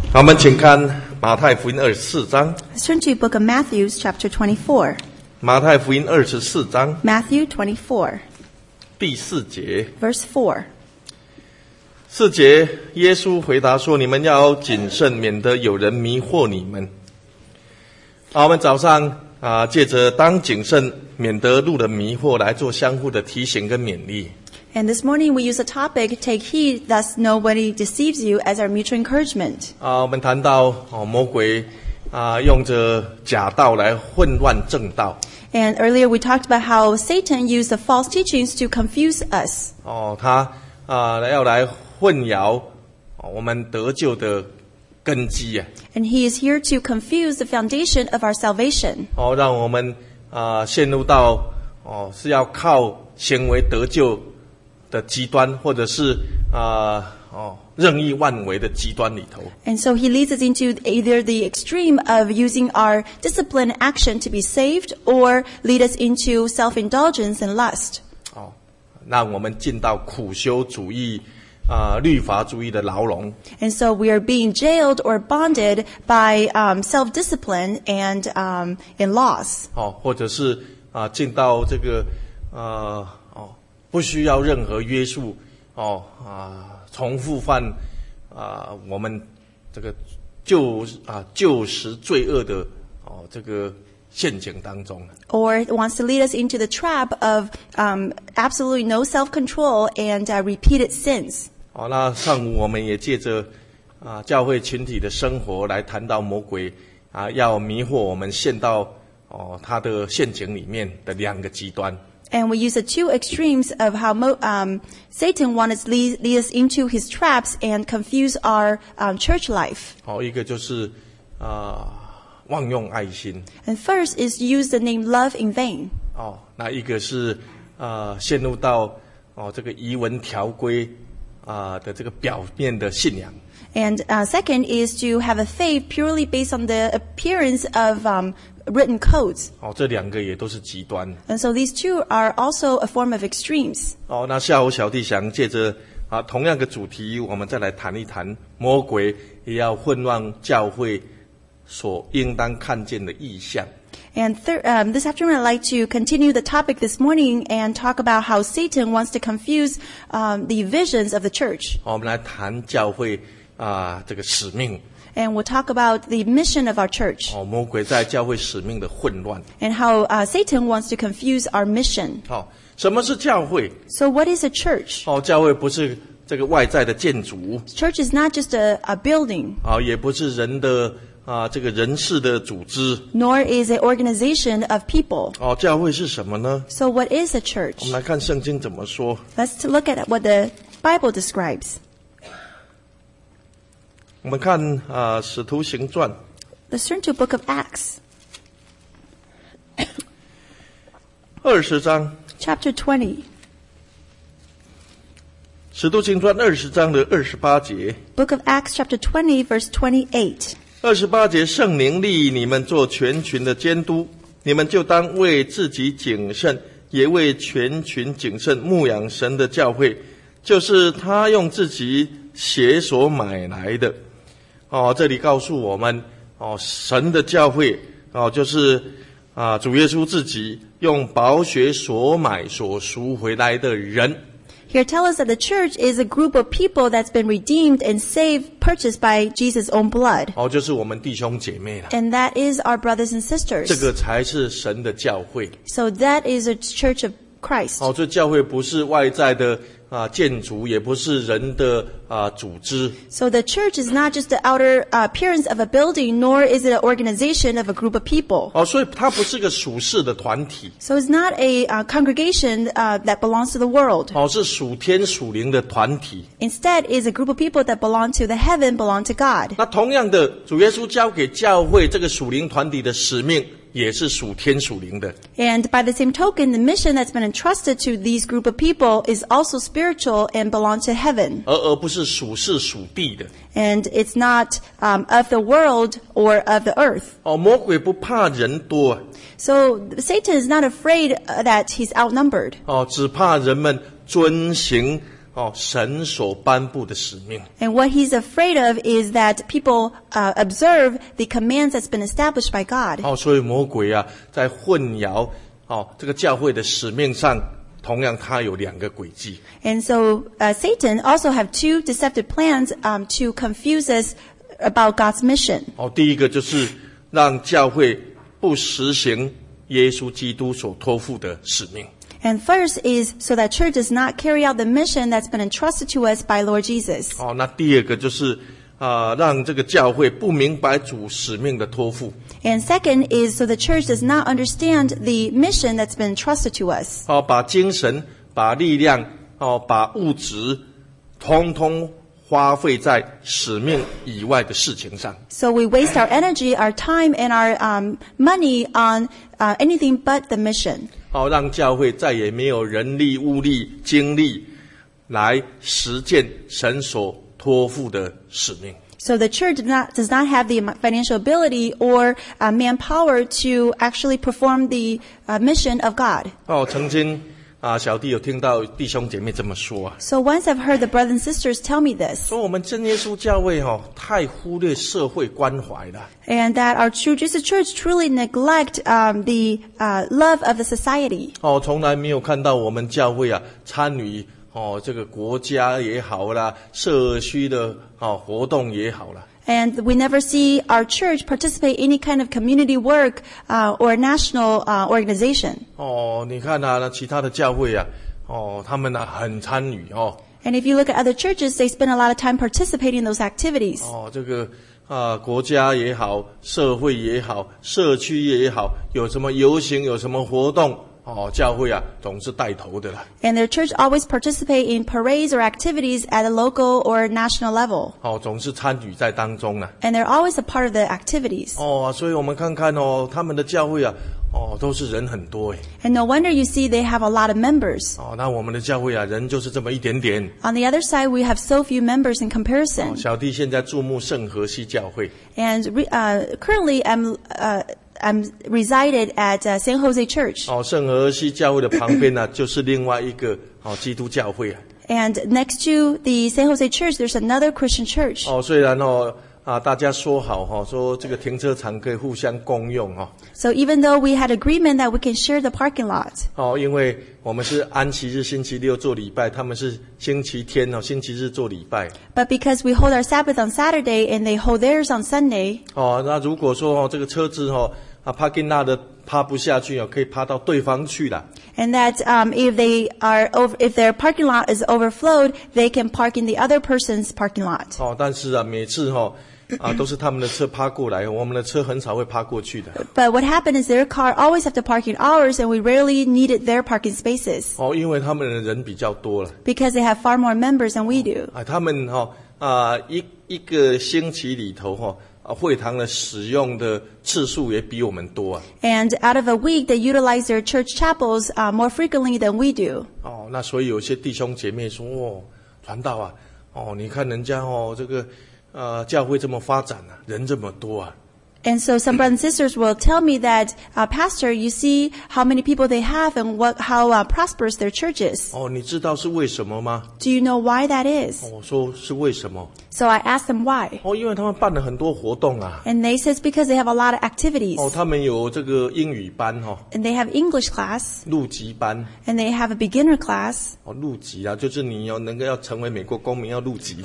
好，我们请看马太福音24章。 Let's turn to the book of Matthew, chapter 24. 马太福音24章 Matthew 24, 第4节。 verse 4. 4节，耶稣回答说：“你们要谨慎，免得有人迷惑你们。”好，我们早上借着当谨慎，免得路人迷惑来做相互的提醒跟勉励。 And this morning we use the topic, take heed, thus nobody deceives you, as our mutual encouragement. 我们谈到魔鬼用着假道来混乱正道。 And earlier we talked about how Satan used the false teachings to confuse us. 他要来混淆我们得救的根基。 And he is here to confuse the foundation of our salvation. 让我们陷入到是要靠行为得救的极端，或者是任意妄为的极端里头。 And so he leads us into either the extreme of using our discipline and action to be saved, or lead us into self-indulgence and lust. 让我们进到苦修主义律法主义的牢笼。 And so we are being jailed or bonded by self-discipline and in laws. 或者是进到这个不需要任何约束重复犯我们这个旧时罪恶的这个陷阱当中。 Or it wants to lead us into the trap of absolutely no self-control and repeated sins. 那上午我们也借着教会群体的生活来谈到魔鬼要迷惑我们陷到他的陷阱里面的两个极端。 And we use the two extremes of how Satan wants to lead us into his traps and confuse our church life. 一个就是妄用爱心。 And first is use the name love in vain. 那一个是陷入到这个仪文条规的这个表面的信仰。 And second is to have a faith purely based on the appearance of written codes. 这两个也都是极端。 And so these two are also a form of extremes. 那下午小弟想借着同样的主题，我们再来谈一谈魔鬼也要混乱教会所应当看见的异象。 And this afternoon I'd like to continue the topic this morning and talk about how Satan wants to confuse the visions of the church. 我们来谈教会这个使命。 And we'll talk about the mission of our church. 魔鬼在教会使命的混乱。 And how Satan wants to confuse our mission. 什么是教会？ So what is a church? 教会不是这个外在的建筑。 Church is not just a building. 也不是人的这个人事的组织。 Nor is it organization of people. 教会是什么呢？ So what is a 我 church? 们来看圣经怎么说。 Let's look at what the Bible describes. 我们看使徒行传 Let's turn to the book of Acts, 20章。 chapter 20. 使徒行传20章的28节。 Book of Acts, chapter 20, verse 28. 28节，圣灵立你们做全群的监督，你们就当为自己谨慎，也为全群谨慎，牧养神的教会，就是他用自己血所买来的。这里告诉我们，神的教会就是主耶稣自己用宝血所买所赎回来的人。 Here tell us that the church is a group of people that's been redeemed and saved, purchased by Jesus' own blood. 就是我们弟兄姐妹了。 And that is our brothers and sisters. 这个才是神的教会。 So that is a church of Christ. 这教会不是外在的建筑，也不是人的组织。 So the church is not just the outer appearance of a building, nor is it an organization of a group of people. 所以它不是个属世的团体。 So it's not a congregation that belongs to the world. 是属天属灵的团体。 Instead, is a group of people that belong to the heaven, belong to God. 那同样的，主耶稣交给教会这个属灵团体的使命，也是属天属灵的。 And by the same token, the mission that's been entrusted to these group of people is also spiritual and belong to heaven. 而不是属世属地的。 And it's not of the world or of the earth. 魔鬼不怕人多。 So Satan is not afraid that he's outnumbered. 只怕人们遵行神所颁布的使命。 And what he's afraid of is that people observe the commands that's been established by God. 所以魔鬼啊，在混淆这个教会的使命上，同样他有2个诡计。 And so Satan also have 2 deceptive plans to confuse us about God's mission. 第一个就是让教会不实行耶稣基督所托付的使命。 And first is so that church does not carry out the mission that's been entrusted to us by Lord Jesus. 那第二个就是让这个教会不明白主使命的托付。 And second is so the church does not understand the mission that's been entrusted to us. 把精神、把力量、把物质，通通花费在使命以外的事情上。 So we waste our energy, our time, and our money on anything but the mission. 让教会再也没有人力、物力、精力来实践神所托付的使命。 So the church does not have the financial ability or manpower to actually perform the mission of God. 曾经小弟有听到弟兄姐妹这么说 So once I've heard the brothers and sisters tell me this, 说我们真耶稣教会太忽略社会关怀了。 and that our true Jesus Church truly neglect the love of the society. 从来没有看到我们教会参与这个国家也好啦，社区的活动也好啦。 And we never see our church participate in any kind of community work or national organization. 你看其他的教会他们很参与 And if you look at other churches, they spend a lot of time participating in those activities. 这个国家也好，社会也好，社区也好，有什么游行，有什么活动，教会总是带头的啦。 And their church always participate in parades or activities at a local or national level. 总是参与在当中啦。 And they're always a part of the activities. 所以我们看看他们的教会都是人很多诶。 And no wonder you see they have a lot of members. 那我们的教会人就是这么一点点。 On the other side, we have so few members in comparison. 小弟现在注目圣荷西教会。 And currently, I'm resided at San Jose Church. 圣荷西教会的旁边就是另外一个基督教会。 And next to the San Jose Church, there's another Christian church. 虽然大家说好说这个停车场可以互相共用 So even though we had agreement that we can share the parking lot. 因为我们是安息日星期六做礼拜，他们是星期天星期日做礼拜。 But because we hold our Sabbath on Saturday and they hold theirs on Sunday. 那如果说这个车子parking lot 的趴不下去可以趴到对方去了。 And that if their parking lot is overflowed, they can park in the other person's parking lot. 但是每次都是他们的车趴过来，我们的车很少会趴过去的。 But what happened is their car always have to park in ours, and we rarely needed their parking spaces. 因为他们的人比较多了。 Because they have far more members than we do. 他们一个星期里头会堂的使用的次数也比我们多 And out of a week, they utilize their church chapels more frequently than we do. 那所以有些弟兄姐妹说传道你看人家这个教会这么发展人这么多 And so some brothers and sisters will tell me that, Pastor, you see how many people they have and how prosperous their church is. 你知道是为什么吗？ Do you know why that is? 我说是为什么？ So I asked them why. 因为他们办了很多活动 And they said it's because they have a lot of activities. 他们有这个英语班 And they have English class. 陆籍班 And they have a beginner class. 陆籍就是你能够要成为美国公民要陆籍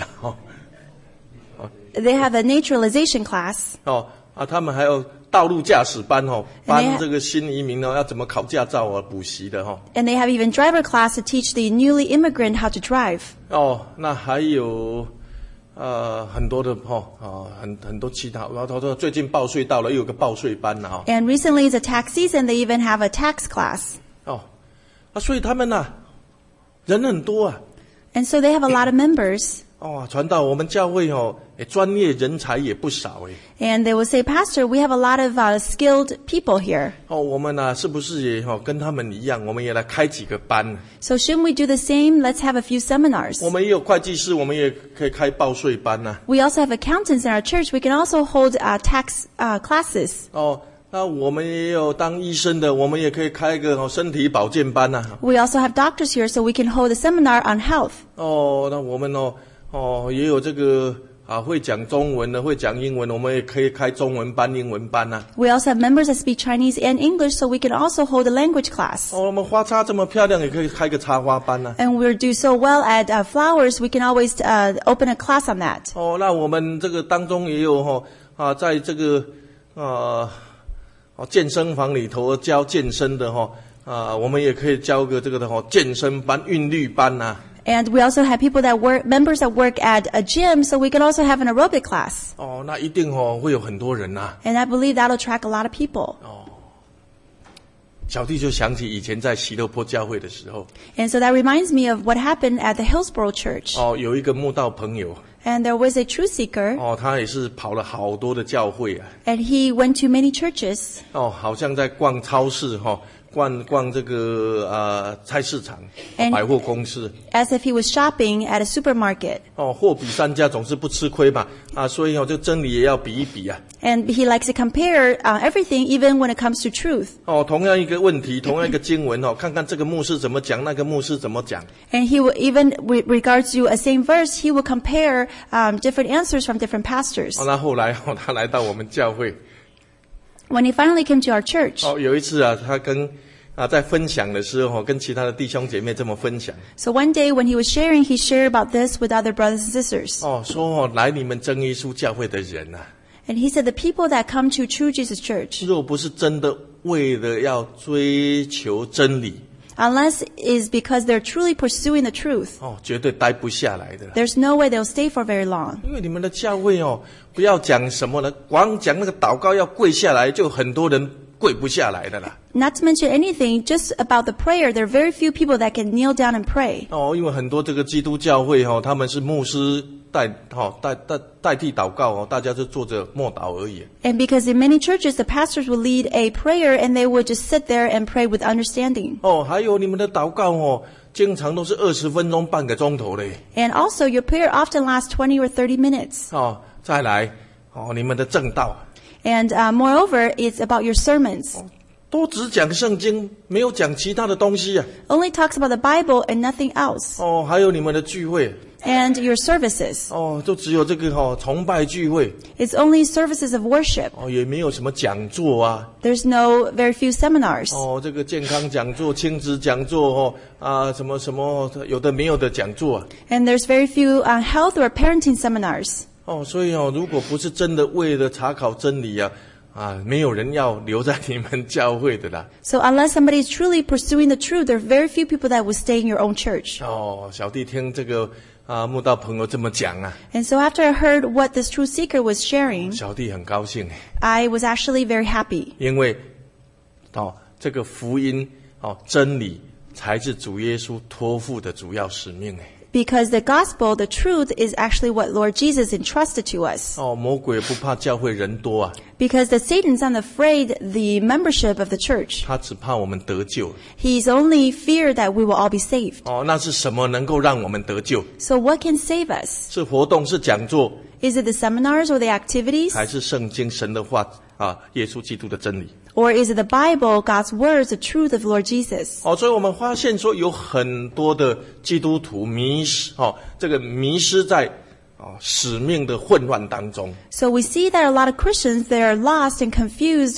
They have a naturalization class. 他们还有道路驾驶班帮这个新移民要怎么考驾照补习的 And they have even driver class to teach the newly immigrant how to drive. 那还有很多的很多其他，然后最近报税到了又有个报税班 And recently is a tax season, they even have a tax class. 所以他们人很多 And so they have a lot of members. 传道我们教会专业人才也不少 And they will say, Pastor, we have a lot of skilled people here. 我们是不是也跟他们一样，我们也来开几个班 So shouldn't we do the same? Let's have a few seminars. 我们也有会计师，我们也可以开报税班 We also have accountants in our church. We can also hold tax classes. 那我们也有当医生的，我们也可以开个身体保健班呐。 We also have doctors here, so we can hold a seminar on health. 那我们也有这个会讲中文的，会讲英文，我们也可以开中文班、英文班呐。 We also have members that speak Chinese and English, so we can also hold a language class. 我们花插这么漂亮，也可以开个插花班呐。 And we do so well at flowers, we can always open a class on that. 那我们这个当中也有在这个健身房里头教健身的我们也可以教个这个的健身班、韵律班呐。 And we also have members that work at a gym, so we can also have an aerobic class. 那一定会有很多人呐。 And I believe that'll attract a lot of people. 小弟就想起以前在喜乐坡教会的时候。 And so that reminds me of what happened at the Hillsborough Church. 有一个慕道朋友。 And there was a truth seeker. 他也是跑了好多的教会啊。 And he went to many churches. 好像在逛超市逛这个菜市场、百货公司。 As if he was shopping at a supermarket. 货比三家总是不吃亏嘛，所以这真理也要比一比啊。 And he likes to compare everything, even when it comes to truth. 同样一个问题，同样一个经文看看这个牧师怎么讲，那个牧师怎么讲。 And he will, even with regards to a same verse, he will compare different answers from different pastors. 那后来他来到我们教会。 When he finally came to our church. 有一次他跟在分享的时候跟其他的弟兄姐妹这么分享。 So one day when he was sharing, he shared about this with other brothers and sisters. 说来你们真耶稣教会的人 And he said the people that come to True Jesus Church. 若不是真的为了要追求真理。 Unless it is because they're truly pursuing the truth. 绝对待不下来的。 There's no way they'll stay for very long. 因为你们的教会不要讲什么了，光讲那个祷告要跪下来，就很多人跪不下来的啦。 Not to mention anything, just about the prayer, there are very few people that can kneel down and pray. 因为很多这个基督教会他们是牧师代替祷告大家就坐着默祷而已。 And because in many churches, the pastors will lead a prayer and they would just sit there and pray with understanding. 还有你们的祷告经常都是20分钟、半个钟头嘞。 And also, your prayer often lasts 20 or 30 minutes. 再来你们的正道。 And moreover, it's about your sermons. 都只讲圣经，没有讲其他的东西啊。 Only talks about the Bible and nothing else. 还有你们的聚会。 And your services. 就只有这个崇拜聚会。 It's only services of worship. 也没有什么讲座啊。 There's no very few seminars. 这个健康讲座、亲子讲座什么什么有的没有的讲座啊。 And there's very few health or parenting seminars. 所以如果不是真的为了查考真理没有人要留在你们教会的啦。 So unless somebody is truly pursuing the truth, there are very few people that will stay in your own church. 小弟听这个慕道朋友这么讲 And so after I heard what this truth seeker was sharing, 小弟很高兴。 I was actually very happy. 因为这个福音真理才是主耶稣托付的主要使命。 Because the gospel, the truth, is actually what Lord Jesus entrusted to us. 魔鬼不怕教会人多 Because the Satan's not afraid the membership of the church. 他只怕我们得救。 He's only feared that we will all be saved. 那是什么能够让我们得救？ So what can save us? 是活动，是讲座， Is it the seminars or the activities? 还是圣经神的话耶稣基督的真理？ Or is it the Bible, God's words, the truth of Lord Jesus? 所以我们发现说有很多的基督徒迷失这个迷失在使命的混乱当中。 So we see that a lot of Christians, they are lost and confused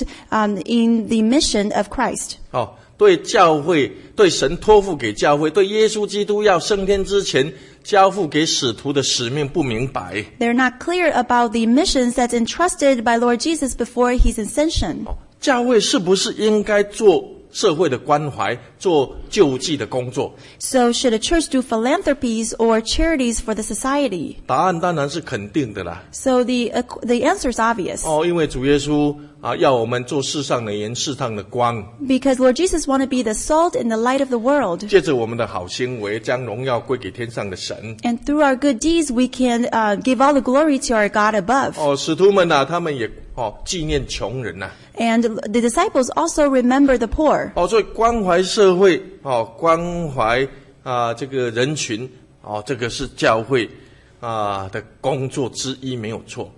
in the mission of Christ. 对教会，对神托付给教会，对耶稣基督要升天之前交付给使徒的使命不明白。 They're not clear about the missions that's entrusted by Lord Jesus before his ascension. 教会是不是应该做社会的关怀，做救济的工作？ So should a church do philanthropies or charities for the society? 答案当然是肯定的啦。 So the answer is obvious. 因为主耶稣要我们做世上的盐，世上的光。 Because Lord Jesus wanted to be the salt and the light of the world. 借着我们的好行为，将荣耀归给天上的神。 And through our good deeds, we can give all the glory to our God above. 使徒们他们也纪念穷人 And the disciples also remember the poor. 所以关怀社会关怀这个人群这个是教会的工作之一，没有错。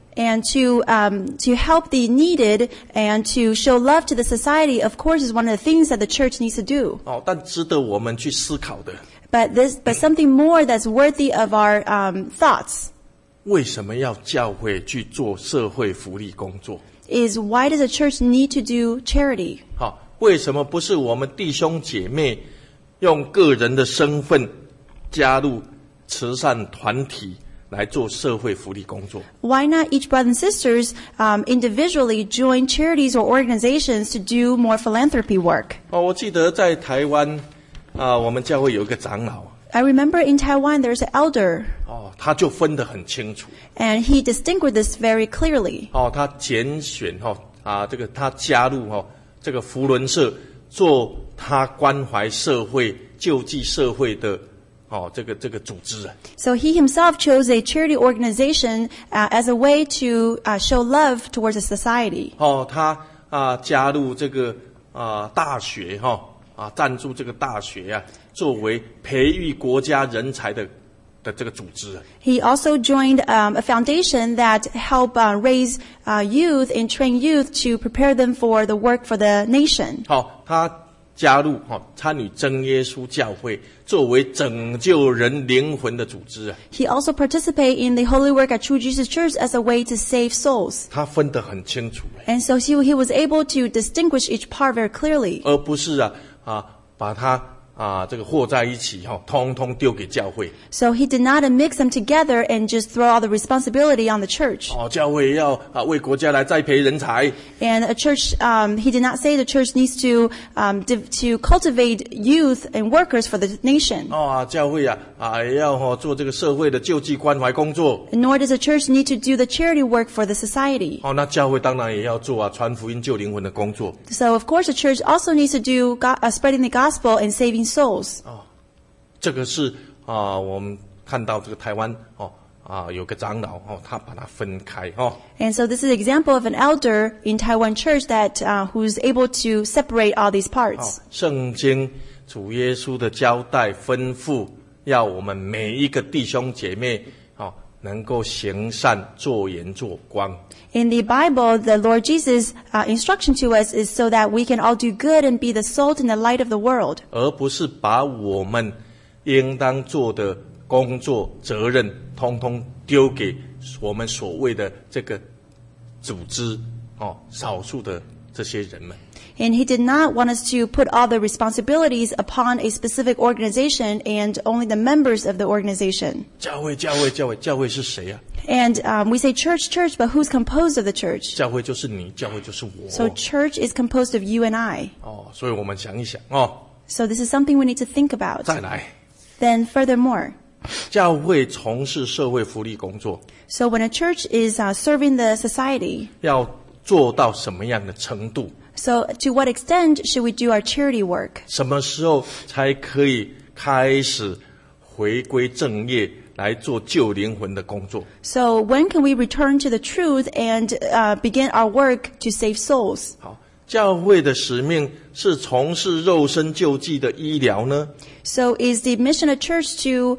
And to help the needed and to show love to the society, of course, is one of the things that the church needs to do. 但值得我们去思考的， But something more that's worthy of our thoughts 为什么要教会去做社会福利工作？ is why does a church need to do charity? 为什么不是我们弟兄姐妹用个人的身份加入慈善团体来做社会福利工作？ Why not each brother and sisters individually join charities or organizations to do more philanthropy work? 我记得在台湾我们教会有一个长老， I remember in Taiwan there's an elder, 他就分得很清楚， and he distinguished this very clearly. 他拣选这个他加入这个福伦社，做他关怀社会、救济社会的这个组织啊。 So he himself chose a charity organization as a way to show love towards the society. 他加入这个大学赞助这个大学啊，作为培育国家人才的这个组织啊。 He also joined a foundation that help raise youth and train youth to prepare them for the work for the nation. 他加入参与真耶稣教会，作为拯救人灵魂的组织啊。 He also participated in the holy work at True Jesus Church as a way to save souls. 他分得很清楚， And so he was able to distinguish each part very clearly. 而不是把它这个和在一起通通丢给教会。 So he did not mix them together and just throw all the responsibility on the church. 教会要为国家来栽培人才。 And a church, he did not say the church needs to cultivate youth and workers for the nation. 教会也要做这个社会的救济关怀工作。 Nor does the church need to do the charity work for the society. 那教会当然也要做传福音救灵魂的工作。 So of course the church also needs to do spreading the gospel and saving souls. 这个是我们看到这个台湾有个长老他把它分开 And so this is an example of an elder in Taiwan church that who's able to separate all these parts. 圣经主耶稣的交代吩咐，要我们每一个弟兄姐妹能够行善，做盐做光。 In the Bible, the Lord Jesus' instruction to us is so that we can all do good and be the salt and the light of the world. 而不是把我们应当做的工作责任通通丢给我们所谓的这个组织少数的这些人们。 And he did not want us to put all the responsibilities upon a specific organization and only the members of the organization. 教会是谁啊？ And we say church, but who's composed of the church? 教会就是你，教会就是我。 So church is composed of you and I. 所以我们想一想 So this is something we need to think about. 再来， Then furthermore, 教会从事社会福利工作， so when a church is serving the society, 要做到什么样的程度？ so to what extent should we do our charity work? 什么时候才可以开始回归正业，来做救灵魂的工作？ So when can we return to the truth and begin our work to save souls? 好，教会的使命是从事肉身救济的医疗呢？ So is the mission of church to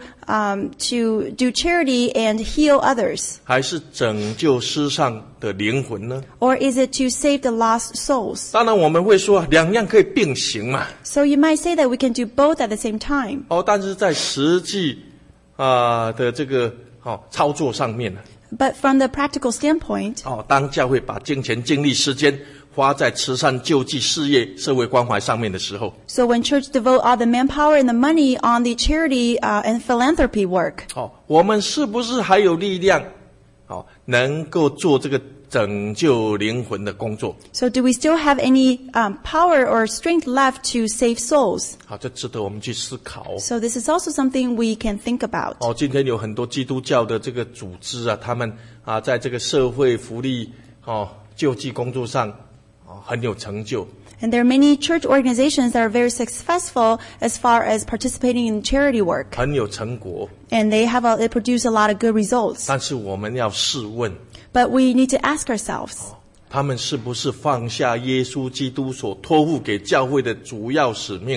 do charity and heal others? 还是拯救世上的灵魂呢？ Or is it to save the lost souls? 当然我们会说两样可以并行嘛。 So you might say that we can do both at the same time. 但是在实际的这个操作上面呢， But from the practical standpoint, 当教会把金钱、精力、时间花在慈善救济事业、社会关怀上面的时候， so when church devote all the manpower and the money on the charity and philanthropy work, 我们是不是还有力量能够做这个拯救灵魂的工作？ so do we still have any power or strength left to save souls? 这值得我们去思考。 So this is also something we can think about. 今天有很多基督教的这个组织他们在这个社会福利救济工作上很有成就。 And there are many church organizations that are very successful as far as participating in charity work. 很有成果。 And they produce a lot of good results. 但是我们要试问， But we need to ask ourselves, 他们是不是放下耶稣基督所托付给教会的主要使命？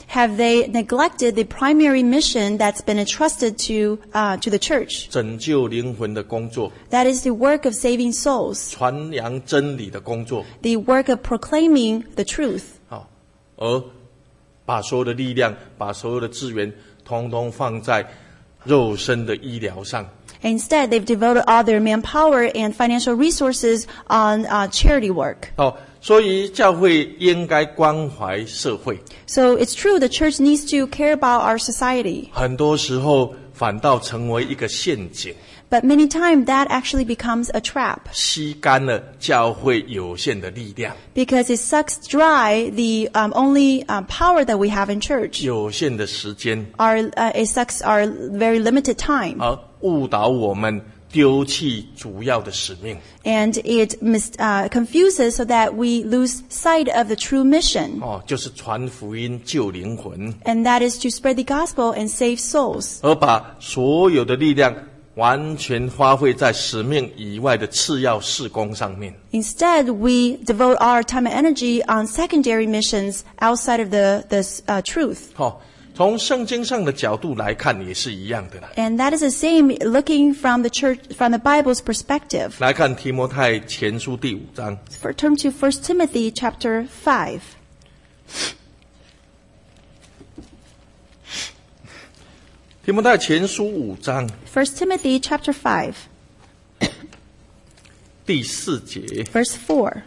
Have they neglected the primary mission that's been entrusted to the church? 拯救灵魂的工作， That is the work of saving souls, 传扬真理的工作， the work of proclaiming the truth, 而把所有的力量、把所有的资源，统统放在肉身的医疗上。 Instead, they've devoted all their manpower and financial resources on charity work. 所以教会应该关怀社会。 So it's true, the church needs to care about our society. 很多时候反倒成为一个陷阱， But many times that actually becomes a trap 吸干了教会有限的力量， because it sucks dry the only power that we have in church. 有限的时间， It sucks our very limited time. 而误导我们丢弃主要的使命。 And it confuses so that we lose sight of the true mission. 就是传福音救灵魂， And that is to spread the gospel and save souls. 而把所有的力量完全花费在使命以外的次要事工上面。 Instead, we devote our time and energy on secondary missions outside of the truth. 从圣经上的角度来看也是一样的啦。 And that is the same looking from the Bible's perspective. 来看提摩太前书第5章， Turn to 1 Timothy chapter 5. 提摩太前书5章 1 Timothy chapter 5, 第4节， verse 4.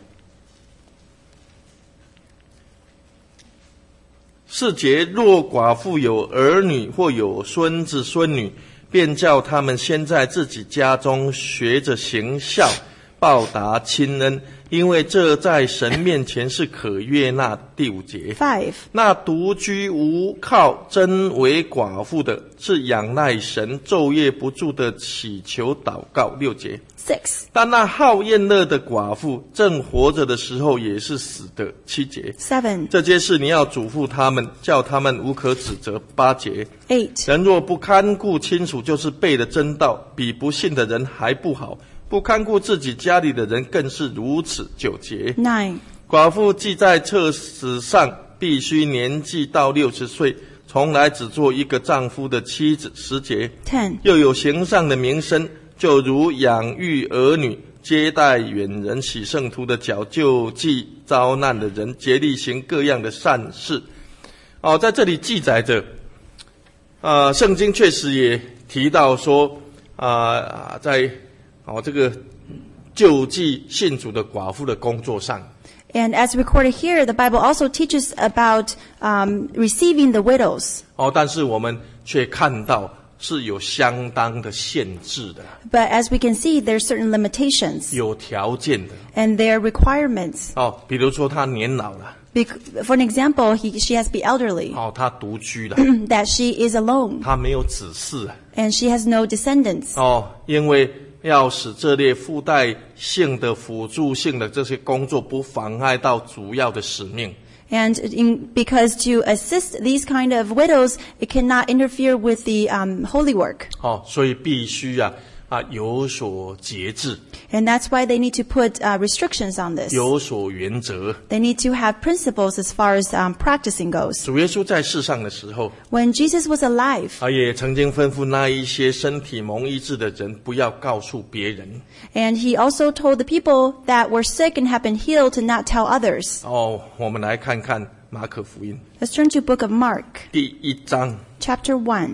4节，若寡妇有儿女或有孙子孙女，便叫他们先在自己家中学着行孝，报答亲恩，因为这在神面前是可悦纳的。第5节， 5. 那独居无靠真为寡妇的，是仰赖神昼夜不住的祈求祷告。6节， 6. 但那好宴乐的寡妇，正活着的时候也是死的。7节， 7. 这些事你要嘱咐他们，叫他们无可指责。8节， 8. 人若不看顾亲属，就是背了真道，比不信的人还不好；不看顾自己家里的人，更是如此。9节， 9. 寡妇既在册子上，必须年纪到60岁，从来只做一个丈夫的妻子。10节， 10. 又有行上的名声，就如养育儿女、接待远人、洗圣徒的脚、救济遭难的人、竭力行各样的善事。在这里记载着，圣经确实也提到说，在这个救济信主的寡妇的工作上。 And as recorded here, the Bible also teaches about receiving the widows. 但是我们却看到是有相当的限制的， But as we can see, there are certain limitations 有条件的。 and there are requirements. 比如说他年老了， For an example, she has to be elderly, 他独居了， that she is alone, 他没有子嗣 and she has no descendants. 因为要使这类附带性的辅助性的这些工作不妨碍到主要的使命。 And because to assist these kind of widows, it cannot interfere with the holy work. 所以必须有所节制， And that's why they need to put restrictions on this. 有所原则。 They need to have principles as far as practicing goes. 主耶稣在世上的时候， When Jesus was alive, 也曾经吩咐那一些身体蒙医治的人，不要告诉别人。 and he also told the people that were sick and have been healed to not tell others. 我们来看看马可福音 Let's turn to book of Mark, 第1章。 chapter 1.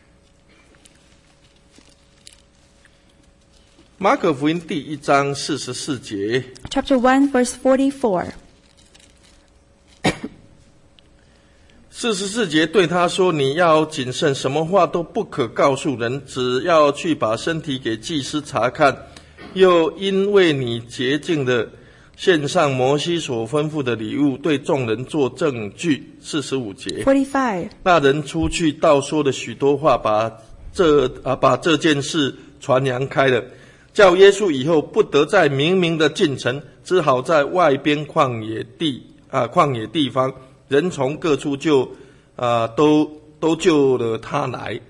马可福音第1章44节， Chapter 1, verse 44. 44节对他说：“你要谨慎，什么话都不可告诉人，只要去把身体给祭司查看。又因为你洁净的献上摩西所吩咐的礼物，对众人做证据。”45节， 45. 那人出去道说了许多话，把这件事传扬开了。叫耶稣以后不得再明明的进城，只好在外边旷野地方，人从各处就都救了他来。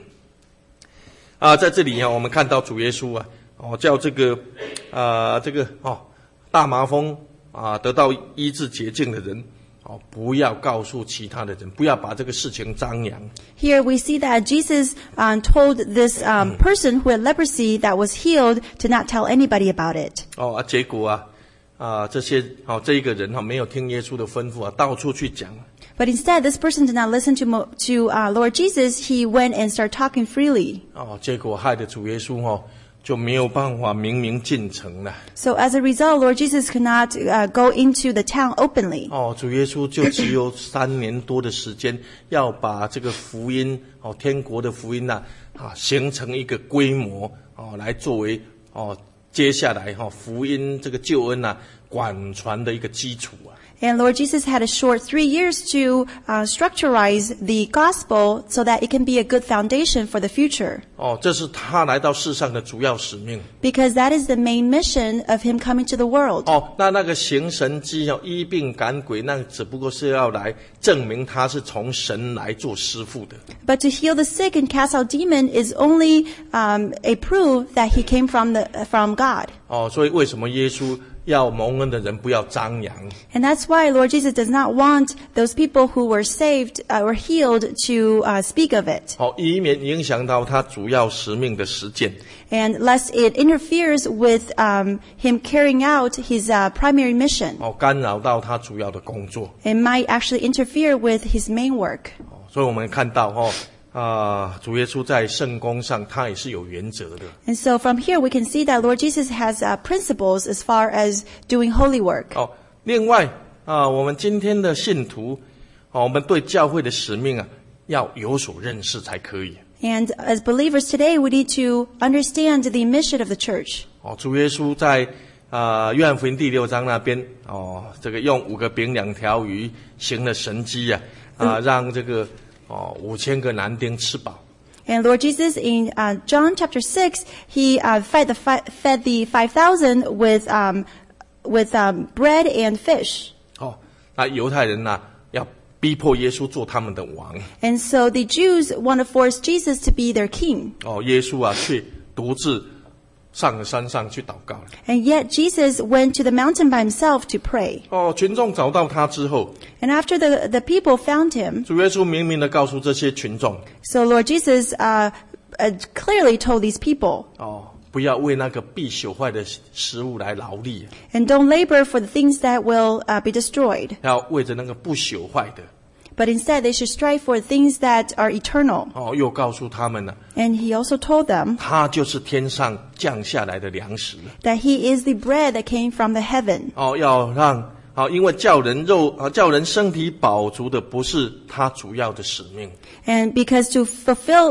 在这里我们看到主耶稣叫这个大麻风得到医治洁净的人不要告诉其他的人，不要把这个事情张扬。 Here we see that Jesus told this person who had leprosy that was healed to not tell anybody about it. 结果这一个人没有听耶稣的吩咐到处去讲。 But instead, this person did not listen to Lord Jesus. He went and started talking freely. 结果害得主耶稣就没有办法明明进城了。 So as a result, Lord Jesus could not go into the town openly. 主耶稣就只有3年多的时间，要把这个福音天国的福音形成一个规模来作为接下来福音这个救恩广传的一个基础。 And Lord Jesus had a short 3 years to structurize the gospel so that it can be a good foundation for the future. 这是他来到世上的主要使命。 Because that is the main mission of him coming to the world. 那个行神迹医病赶鬼，那只不过是要来证明他是从神来做师傅的。 But to heal the sick and cast out demon is only a proof that he came from God. 所以为什么耶稣要蒙恩的人不要张扬？ And that's why Lord Jesus does not want those people who were saved or healed to speak of it. 以免影响到他主要使命的实践。 And lest it interferes with him carrying out his primary mission. 干扰到他主要的工作。 It might actually interfere with his main work. 所以我们看到主耶稣在圣工上他也是有原则的。 And so from here we can see that Lord Jesus has principles as far as doing holy work. 另外我们今天的信徒我们对教会的使命要有所认识才可以。 And as believers today, we need to understand the mission of the church. 主耶稣在约翰福音第6章那边这个用5个饼2条鱼行了神迹让这个5000个男丁吃饱。 And Lord Jesus in John chapter 6, he fed the 5,000 with bread and fish. 那犹太人要逼迫耶稣做他们的王。 And so the Jews want to force Jesus to be their king. 耶稣却独自上了山上去祷告了。 And yet Jesus went to the mountain by himself to pray. 群众找到他之后， And after the people found him, 主耶稣明明的告诉这些群众， so Lord Jesus clearly told these people, 不要为那个必朽坏的食物来劳力， and don't labor for the things that will be destroyed. 要为着那个不朽坏的。 But instead, they should strive for things that are eternal. 又告诉他们 And he also told them 他就是天上降下来的粮食。 that he is the bread that came from the heaven. 要让因为叫人身体饱足的不是他主要的使命。 And because to fill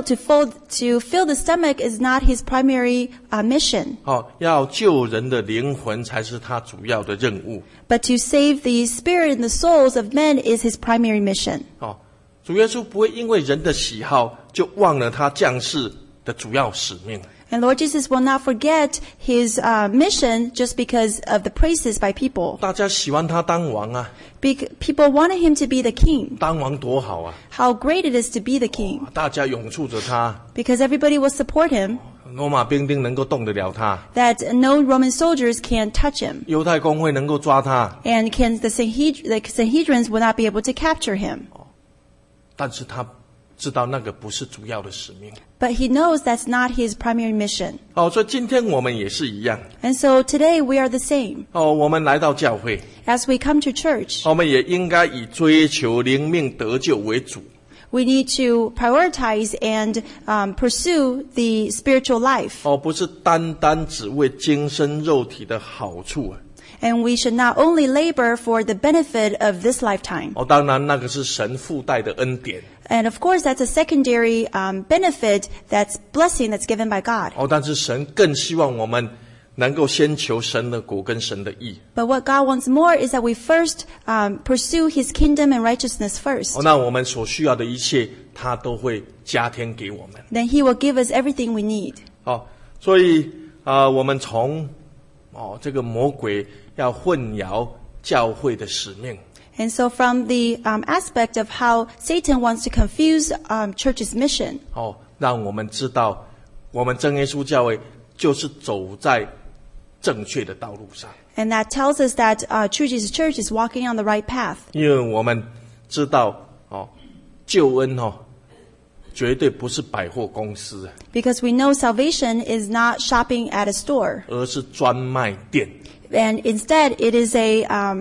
the stomach is not his primary mission. 要救人的灵魂才是他主要的任务。 But to save the spirit and the souls of men is his primary mission. 主耶稣不会因为人的喜好就忘了他降世的主要使命。 And Lord Jesus will not forget his mission just because of the praises by people. 大家喜欢他当王 People wanted him to be the king. 当王多好 How great it is to be the king. 大家拥簇着他， Because everybody will support him. 罗马兵丁能够动得了他， That no Roman soldiers can touch him. 犹太公会能够抓他， And the Sanhedrins will not be able to capture him. 但是他知道那个不是主要的使命。 But he knows that's not his primary mission. 所以今天我们也是一样。 And so today we are the same. 我们来到教会， As we come to church, 我们也应该以追求灵命得救为主。 we need to prioritize and pursue the spiritual life. 不是单单只为今生肉体的好处。 And we should not only labor for the benefit of this lifetime. 当然那个是神附带的恩典。 And of course, that's a secondary benefit, that's blessing that's given by God. 但是神更希望我们能够先求神的国跟神的义。 But what God wants more is that we first pursue His kingdom and righteousness first. 那我们所需要的一切，他都会加添给我们。 Then He will give us everything we need. 所以我们从这个魔鬼要混淆教会的使命。 And so from the aspect of how Satan wants to confuse church's mission, 让我们知道，我们真耶稣教会就是走在正确的道路上。 And that tells us that True Jesus Church is walking on the right path. 因为我们知道救恩绝对不是百货公司， Because we know salvation is not shopping at a store. 而是专卖店。 And instead, it is a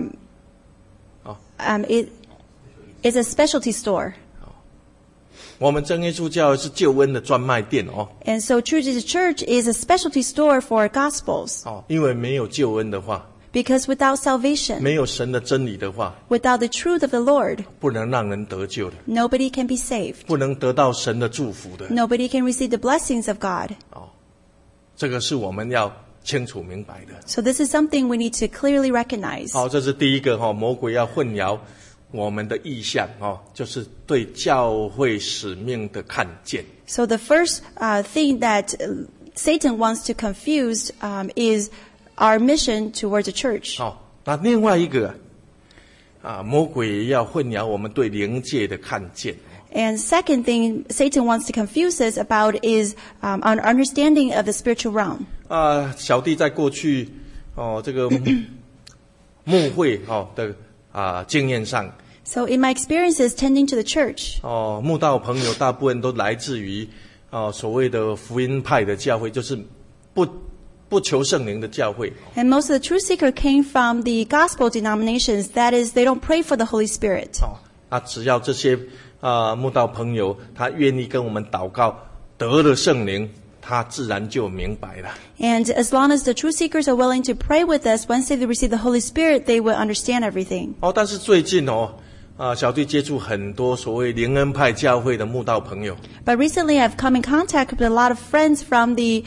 it's a specialty store. 我们真耶稣教会是救恩的专卖店 And so True Jesus Church is a specialty store for gospels. 因为没有救恩的话， Because without salvation, 没有神的真理的话， without the truth of the Lord, 不能让人得救的， nobody can be saved. 不能得到神的祝福的。 Nobody can receive the blessings of God. 这个是我们要清楚明白的。 So this is something we need to clearly recognize. 这是第一个魔鬼要混淆我们的意向就是对教会使命的看见。 So the first thing that Satan wants to confuse is our mission towards the church. 那另外一个魔鬼也要混淆我们对灵界的看见。 And second thing Satan wants to confuse us about is our understanding of the spiritual realm. 小弟在过去这个牧会的经验上， So in my experiences tending to the church, 慕道朋友大部分都来自于所谓的福音派的教会，就是不求圣灵的教会。 and most of the truth seeker came from the gospel denominations. That is, they don't pray for the Holy Spirit. 只要这些慕道朋友他愿意跟我们祷告，得了圣灵，他自然就明白了。 And as long as the truth seekers are willing to pray with us, once they receive the Holy Spirit, they will understand everything. 但是最近小弟接触很多所谓灵恩派教会的慕道朋友， But recently I've come in contact with a lot of friends from the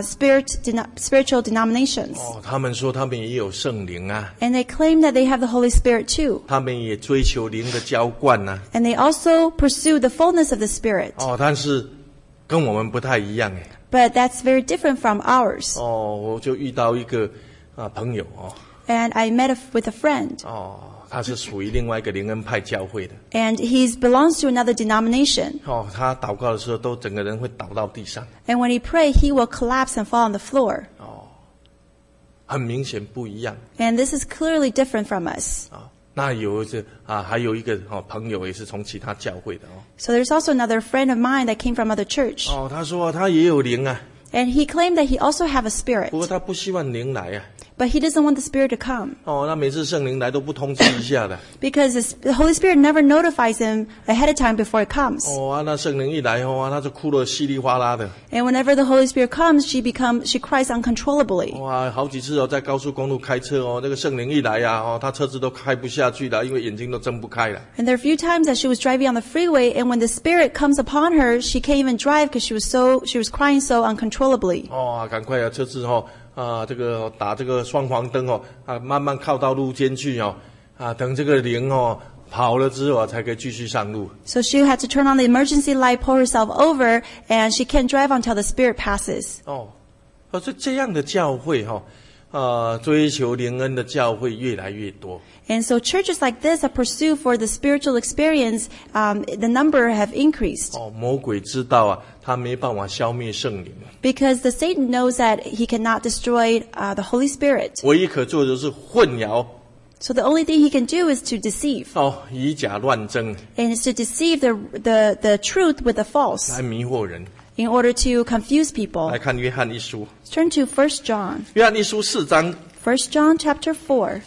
spiritual denominations. 他们说他们也有圣灵啊， And they claim that they have the Holy Spirit too. 他们也追求灵的浇灌啊， And they also pursue the fullness of the Spirit. 但是跟我们不太一样 But that's very different from ours. 我就遇到一个朋友 And I met with a friend. 他是属于另外一个灵恩派教会的。 And he belongs to another denomination. 他祷告的时候都整个人会倒到地上。 And when he prays, he will collapse and fall on the floor. 很明显不一样。 And this is clearly different from us. 那还有一个朋友也是从其他教会的 So there's also another friend of mine that came from other church. 他说他也有灵啊， And he claimed that he also have a spirit. 不过他不希望灵来啊。 But he doesn't want the Spirit to come. 那每次圣灵来都不通知一下的。 Because the Holy Spirit never notifies him ahead of time before it comes. 那圣灵一来他就哭得稀里哗啦的。 And whenever the Holy Spirit comes, she cries uncontrollably. 好几次在高速公路开车这个圣灵一来他车子都开不下去了，因为眼睛都睁不开了。 And there are a few times that she was driving on the freeway, and when the Spirit comes upon her, she can't even drive because she was crying so uncontrollably. 赶快车子这个打这个双黄灯慢慢靠到路肩去等这个灵跑了之后才可以继续上路。 So she had to turn on the emergency light, pull herself over, and she can't drive until the Spirit passes. 这样的教会追求灵恩的教会越来越多。 And so churches like this that pursue for the spiritual experience, the number have increased. 魔鬼知道他没办法消灭圣灵。 Because the Satan knows that he cannot destroy the Holy Spirit. 唯一可做的就是混淆。 So the only thing he can do is to deceive. 以假乱真。 And it's to deceive the truth with the false. 来迷惑人。 In order to confuse people. 来看约翰一书。 Turn to 1 John. 约翰一书4章。 1 John chapter 4.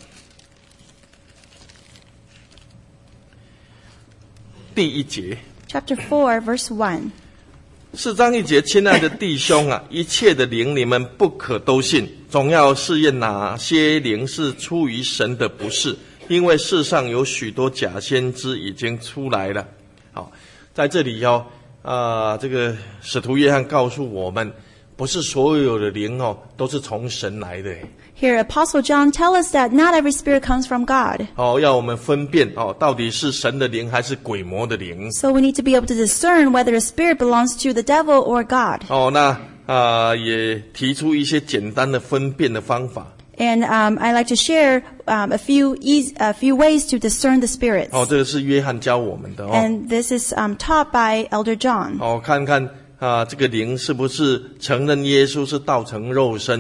第1节。 Chapter 4, verse 1. 4章1节，亲爱的弟兄一切的灵你们不可都信，总要试验哪些灵是出于神的，不是，因为世上有许多假先知已经出来了。在这里这个使徒约翰告诉我们，不是所有的灵都是从神来的。 Here, Apostle John tells us that not every spirit comes from God. 要我们分辨到底是神的灵还是鬼魔的灵。 So we need to be able to discern whether a spirit belongs to the devil or God. 那也提出一些简单的分辨的方法。 And I like to share a few ways to discern the spirits. 这个是约翰教我们的。 And this is taught by Elder John. 看看这个灵是不是承认耶稣是道成肉身。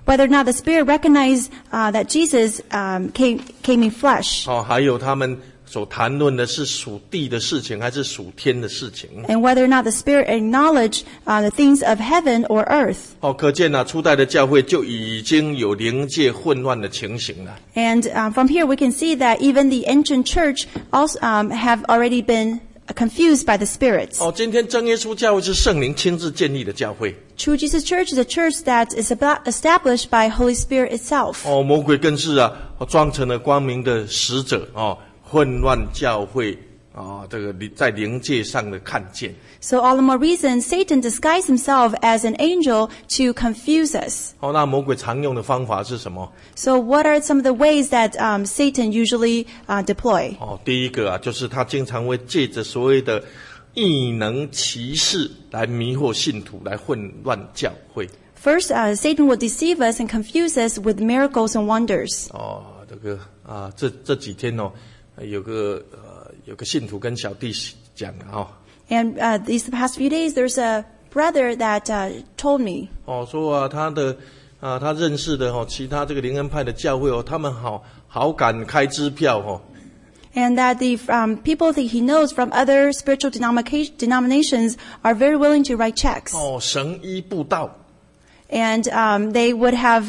whether or not the Spirit recognized that Jesus came in flesh, 还有他们所谈论的是属地的事情还是属天的事情。 and whether or not the Spirit acknowledged the things of heaven or earth. 可见初代的教会就已经有灵界混乱的情形了。 And from here we can see that even the ancient church also have already been confused by the spirits. 今天真耶稣教会是圣灵亲自建立的教会。 True Jesus Church is a church that is established by Holy Spirit itself. 魔鬼更是装成了光明的使者混乱教会这个在灵界上的看见。 So all the more reason Satan disguised himself as an angel to confuse us. 那魔鬼常用的方法是什么？ So what are some of the ways that Satan usually deploy? 第一个就是他经常会借着所谓的异能奇事来迷惑信徒，来混乱教会。 First, Satan will deceive us and confuse us with miracles and wonders. 这个这几天有个信徒跟小弟讲 And these past few days, there's a brother that told me. 说他认识的其他这个灵恩派的教会他们好敢开支票 And that the people that he knows from other spiritual denominations are very willing to write checks. 神医布道。 And they would have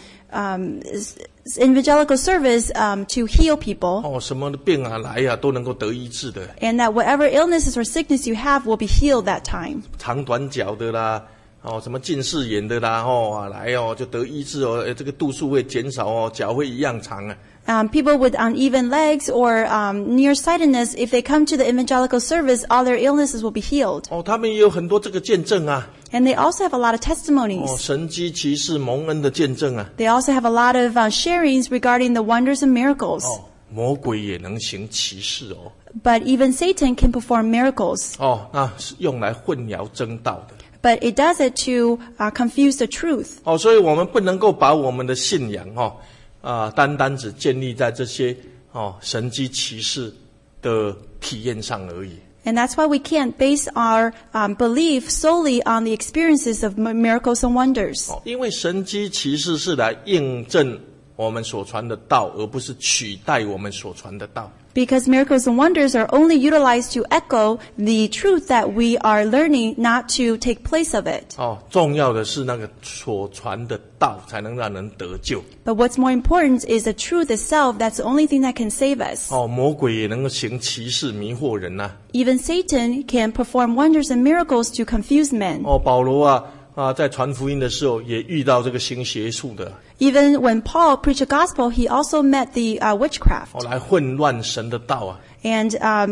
evangelical service to heal people. 什么病来都能够得医治的。 And that whatever illnesses or sickness you have will be healed that time. 长短脚的啦，什么近视眼的啦，来就得医治这个度数会减少脚会一样长啊。 People with uneven legs or nearsightedness, if they come to the evangelical service, all their illnesses will be healed. 他们也有很多这个见证啊。 And they also have a lot of testimonies. 神迹奇事蒙恩的见证啊。 They also have a lot of sharings regarding the wonders and miracles. 魔鬼也能行奇事 But even Satan can perform miracles. 那是用来混淆真道的。 But it does it to confuse the truth. 所以我们不能够把我们的信仰单单只建立在这些神迹奇事的体验上而已。 And that's why we can't base our belief solely on the experiences of miracles and wonders. 因为神迹奇事是来印证我们所传的道，而不是取代我们所传的道。 Because miracles and wonders are only utilized to echo the truth that we are learning, not to take place of it. 重要的是那个所传的道才能让人得救。 But what's more important is the truth itself. That's the only thing that can save us. 魔鬼也能够行奇事迷惑人啊。 Even Satan can perform wonders and miracles to confuse men. 保罗在传福音的时候也遇到这个行邪术的。 Even when Paul preached the gospel, he also met the witchcraft. 来混乱神的道啊。 And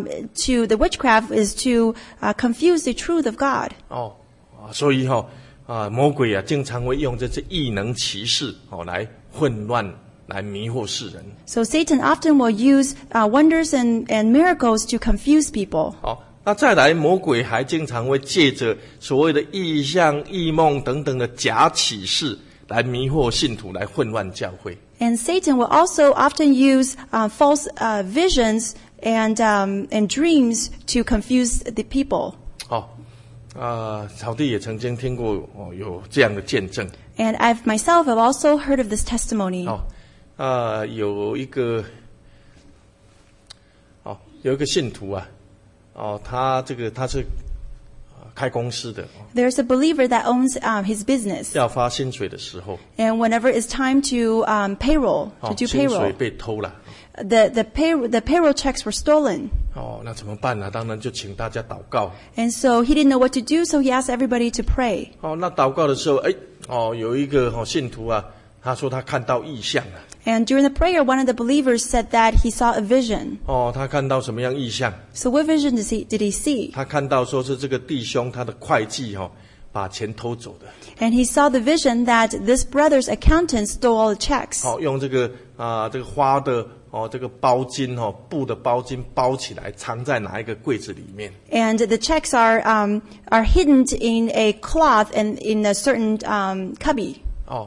to the witchcraft is to confuse the truth of God. 所以魔鬼经常会用这些异能奇事来混乱，来迷惑世人。 So Satan often will use wonders and miracles to confuse people. 那再来，魔鬼还经常会借着所谓的异象、异梦等等的假启示来迷惑信徒，来混乱教会。 And Satan will also often use false visions and dreams to confuse the people. 草弟也曾经听过有这样的见证。 And I've myself have also heard of this testimony. 有一个信徒啊。他是开公司的。 There's a believer that owns his business. 要发薪水的时候 And whenever it's time to payroll, to do 薪水 payroll, 被偷了。 the payroll checks were stolen. 那怎么办呢？当然就请大家祷告。 And so he didn't know what to do, so he asked everybody to pray. 那祷告的时候，有一个信徒啊，他说他看到异象了。 And during the prayer, one of the believers said that he saw a vision. 他看到什么样异象？ So what vision did he see? 他看到说是这个弟兄他的会计把钱偷走的。 And he saw the vision that this brother's accountant stole all the checks. 用这个花的这个包巾布的包巾包起来，藏在哪一个柜子里面。 And the checks are hidden in a cloth and in a certain cubby.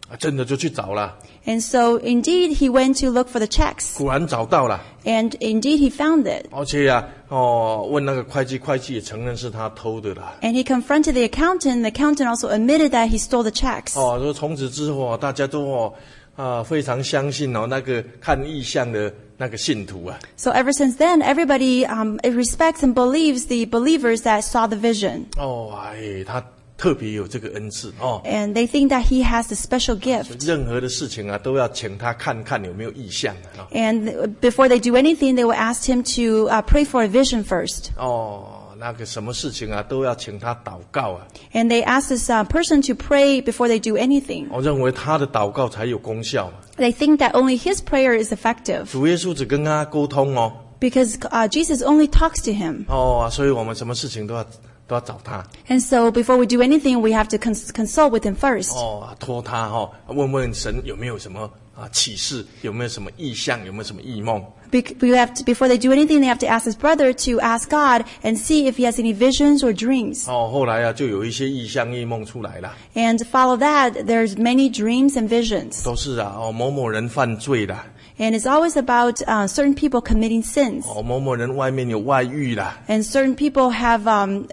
真的就去找了， And so indeed he went to look for the checks. 果然找到了。 And indeed he found it. 而且啊，问那个会计也承认是他偷的啦。 And he confronted the accountant. The accountant also admitted that he stole the checks. 说从此之后大家都非常相信那个看异象的那个信徒啊。 So ever since then, everybody respects and believes the believers that saw the vision. 他特别有这个恩赐 And they think that he has the special gift. 任何的事情啊，都要请他看看有没有异象啊。 And before they do anything, they will ask him to pray for a vision first. 那个什么事情啊，都要请他祷告啊。 And they ask this person to pray before they do anything. 我认为他的祷告才有功效嘛。 They think that only his prayer is effective 主耶稣只跟他沟通 because Jesus only talks to him. 所以我们什么事情都要找他。 And so before we do anything, we have to consult with him first. 托他问问神有没有什么启示，有没有什么异象，有没有什么异梦。 Before they do anything, they have to ask his brother to ask God and see if he has any visions or dreams. 后来就有一些异象异梦出来了。 And follow that, there's many dreams and visions. 都是某某人犯罪了。 And it's always about certain people committing sins. 某某人外面有外遇了。 And certain people having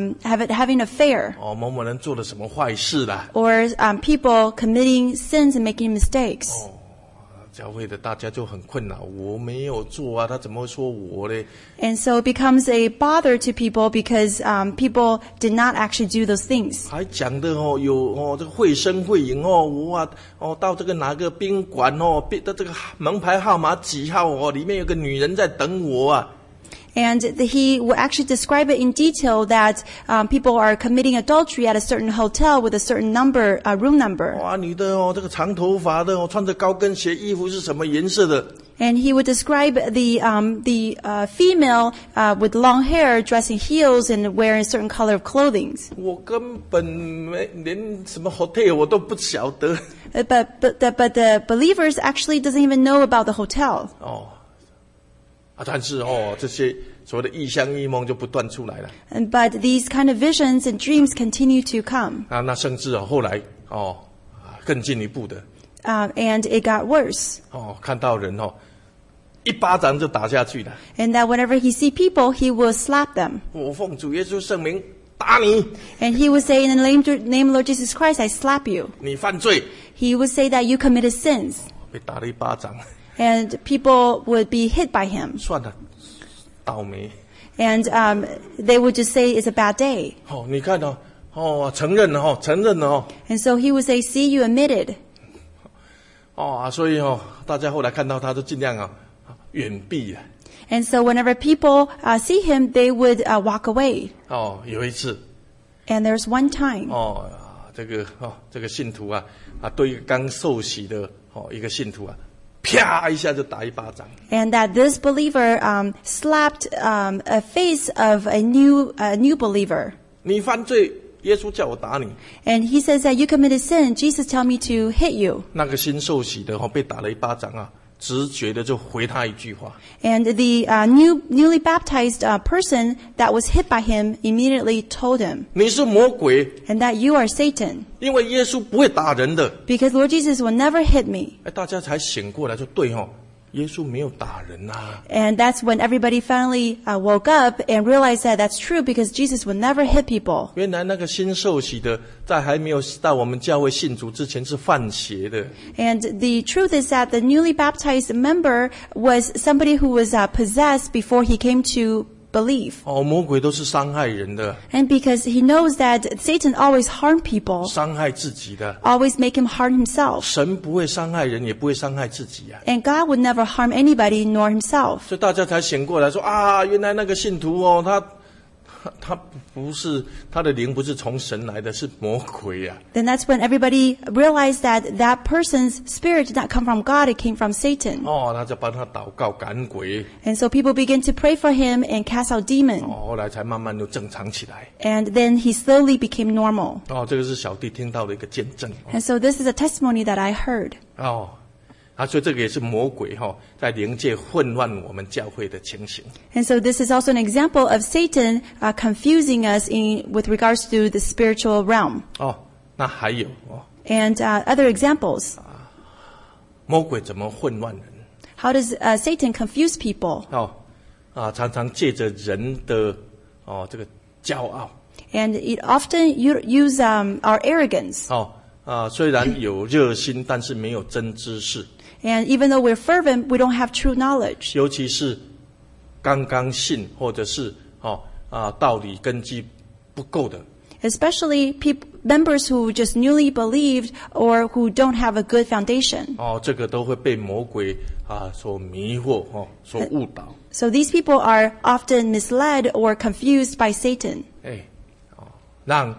an affair. 某某人做了什么坏事了。 Or people committing sins and making mistakes. 教会的大家就很困扰，我没有做啊，他怎么会说我呢？ And so it becomes a bother to people because people did not actually do those things. 还讲的有这个会声会影我到这个哪个宾馆的这个门牌号码几号里面有个女人在等我啊。 And he will actually describe it in detail that people are committing adultery at a certain hotel with a certain number, room number. 女的这个长头发的穿着高跟鞋，衣服是什么颜色的？ And he would describe the female with long hair dressing heels and wearing a certain color of clothing. 我根本连什么 hotel 我都不晓得。 But the believers actually doesn't even know about the hotel. 但是这些所谓的异象异梦就不断出来了。 But these kind of visions and dreams continue to come. 那甚至后来更进一步的。 And it got worse. 看到人一巴掌就打下去了。 And that whenever he see people, he will slap them. 我奉主耶稣圣名打你。 And he would say, in the name of Lord Jesus Christ, I slap you. 你犯罪。 He would say that you committed sins. 被打了一巴掌。 And people would be hit by him. 算了，倒霉。 And they would just say it's a bad day. 你看承认了承认了。 And so he would say, see, you admitted. 所以大家后来看到他都尽量远避了。 And so whenever people see him, they would walk away. 有一次。 And there's one time. 这个信徒对一个刚受洗的一个信徒啪一下就打一巴掌。 And that this believer slapped a face of a new believer. 你犯罪，耶稣叫我打你。 And he says that you committed sin. Jesus tell me to hit you. 那个新受洗的被打了一巴掌直觉的就回他一句话。 And the newly baptized person that was hit by him immediately told him. 你是魔鬼。 And that you are Satan. 因为耶稣不会打人的。 Because Lord Jesus will never hit me. 大家才醒过来说对耶稣没有打人啊。 And that's when everybody finally woke up and realized that that's true because Jesus would never hit people. 原来那个新受洗的在还没有到我们教会信主之前是犯邪的。 And the truth is that the newly baptized member was somebody who was possessed before he came to believe. 魔鬼都是伤害人的。 And because he knows that Satan always harm people. 伤害自己的。 Always make him harm himself. 神不会伤害人，也不会伤害自己啊。 And God would never harm anybody nor himself. 所以大家才醒过来说原来那个信徒他不是他的灵不是从神来的，是魔鬼啊。 Then that's when everybody realized that that person's spirit did not come from God, it came from Satan. 他就帮他祷告赶鬼。 And so people began to pray for him and cast out demons. 后来才慢慢就正常起来。 And then he slowly became normal. 这个是小弟听到的一个见证。 And so this is a testimony that I heard. 所以这个也是魔鬼在灵界混乱我们教会的情形。 And so this is also an example of Satan confusing us with regards to the spiritual realm. 那还有 And other examples. 魔鬼怎么混乱人？ How does Satan confuse people? 常常借着人的这个骄傲， And it often use our arrogance. 虽然有热心，但是没有真知识。 And even though we're fervent, we don't have true knowledge. 尤其是刚刚信，或者是道理根基不够的。 Especially members who just newly believed or who don't have a good foundation. 这个都会被魔鬼所迷惑所误导。 So these people are often misled or confused by Satan. 让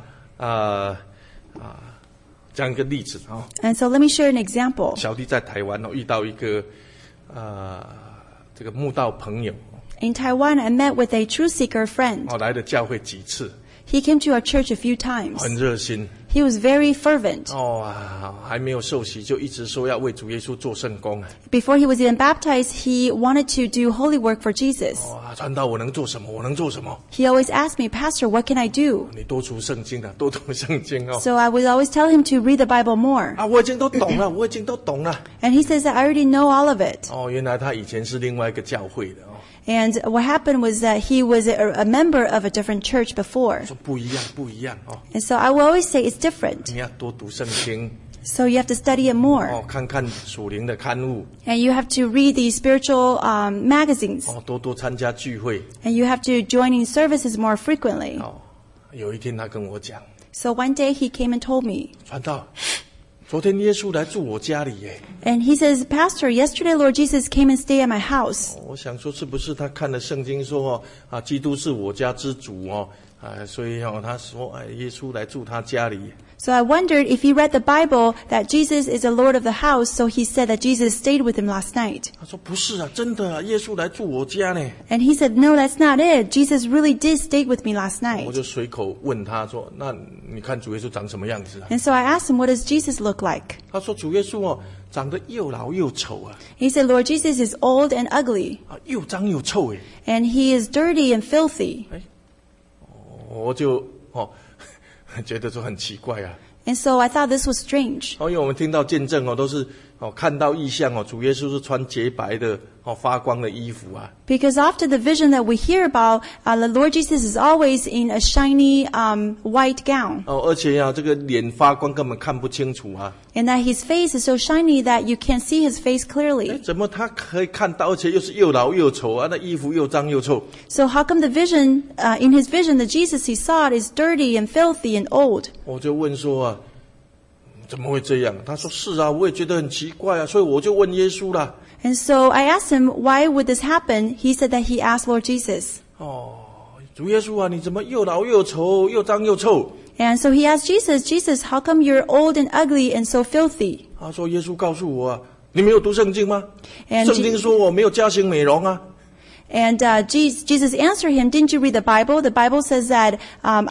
讲一个例子 And so let me share an example. 小弟在台湾遇到一个这个慕道朋友。 In Taiwan, I met with a truth seeker friend. 来了教会几次。 He came to our church a few times. 很热心。 He was very fervent. 还没有受洗就一直说要为主耶稣做圣工。 Before he was even baptized, he wanted to do holy work for Jesus. 传道我能做什么？我能做什么？ He always asked me, Pastor, what can I do? 你多读圣经啊，多读圣经 So I would always tell him to read the Bible more. 我已经都懂了，我已经都懂了。 And he says, I already know all of it. 原来他以前是另外一个教会的。 And what happened was that he was a member of a different church before. 说不一样，不一样 And so I will always say it's different. 你要多读圣经。 So you have to study it more. 看看属灵的刊物。 And you have to read the spiritual magazines. 多多参加聚会。 And you have to join in services more frequently. 有一天他跟我讲。 So one day he came and told me. 传道，昨天耶稣来住我家里耶。 And he says, Pastor, yesterday Lord Jesus came and stayed at my house. 我想说是不是他看了圣经说基督是我家之主所以他说耶稣来住他家里。 So I wondered if he read the Bible that Jesus is the Lord of the house, so he said that Jesus stayed with him last night. 他说不是啊，真的耶稣来住我家呢。 And he said, no, that's not it. Jesus really did stay with me last night. 我就随口问他说，那你看主耶稣长什么样子啊？ And so I asked him, what does Jesus look like? 他说主耶稣长得又老又丑啊。 He said, Lord Jesus is old and ugly. 又脏又臭诶。 And he is dirty and filthy. 我就觉得说很奇怪啊。 And so I thought this was strange. 因为我们听到见证都是看到异象主耶稣是穿洁白的发光的衣服啊。 Because after the vision that we hear about, the Lord Jesus is always in a shiny white gown. 而且这个脸发光根本看不清楚啊。 And that his face is so shiny that you can't see his face clearly. 怎么他可以看到，而且又是又老又丑啊？那衣服又脏又臭。 So how come the vision, in his vision, the Jesus he saw is dirty and filthy and old? 我就问说怎么会这样？他说是啊，我也觉得很奇怪啊，所以我就问耶稣啦。 And so I asked him, why would this happen? He said that he asked Lord Jesus. 主耶稣啊，你怎么又老又丑，又脏又臭？ And so he asked Jesus, Jesus, how come you're old and ugly and so filthy? 他说耶稣告诉我你没有读圣经吗？ And 圣经说我没有家型美容啊。 And Jesus answered him, didn't you read the Bible? The Bible says that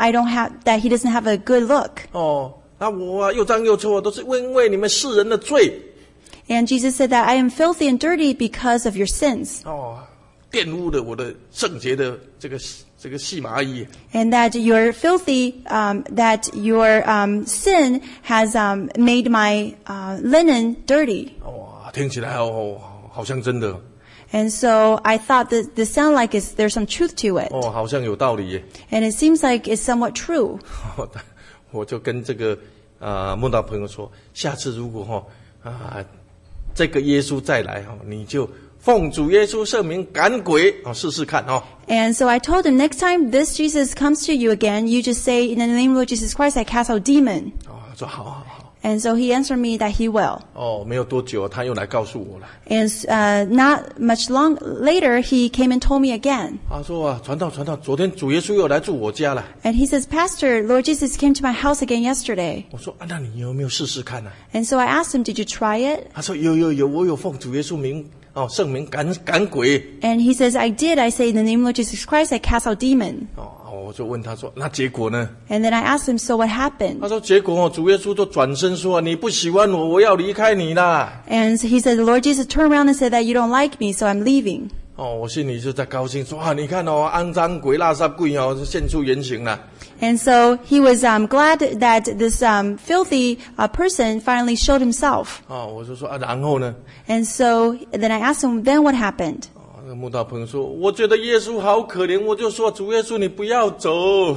that he doesn't have a good look. 那我又脏又臭都是因为你们世人的罪。 And Jesus said that I am filthy and dirty because of your sins. 玷污了我的圣洁的这个细麻衣。 And that you're filthy, that your sin has made my linen dirty. 听起来好像真的。 And so I thought that this sound like there's some truth to it. 好像有道理耶。 And it seems like it's somewhat true. 我就跟这个慕道朋友说，下次如果这个耶稣再来你就奉主耶稣圣名赶鬼试试看 And so I told him, next time this Jesus comes to you again, you just say, in the name of Lord Jesus Christ, I cast out demon. 说好。 And so he answered me that he will. 没有多久他又来告诉我了。 And not much long later, he came and told me again. 他说传道，昨天主耶稣又来住我家了。 And he says, Pastor, Lord Jesus came to my house again yesterday. 我说那你有没有试试看呢？ And so I asked him, did you try it? 他说有，我有奉主耶稣名圣名赶鬼。 And he says, I did. I say, in the name of Lord Jesus Christ, I cast out demon. 我就问他说那结果呢？ And then I asked him, so what happened? 他说结果主耶稣就转身说你不喜欢我，我要离开你啦。 And he said, the Lord Jesus turned around and said that you don't like me, so I'm leaving. 我心里就在高兴说你看肮脏鬼、垃圾鬼现出原形了。 And so he was glad that this filthy person finally showed himself. 我就说然后呢？ And so then I asked him, then what happened? 那个慕道朋友说，我觉得耶稣好可怜，我就说主耶稣你不要走。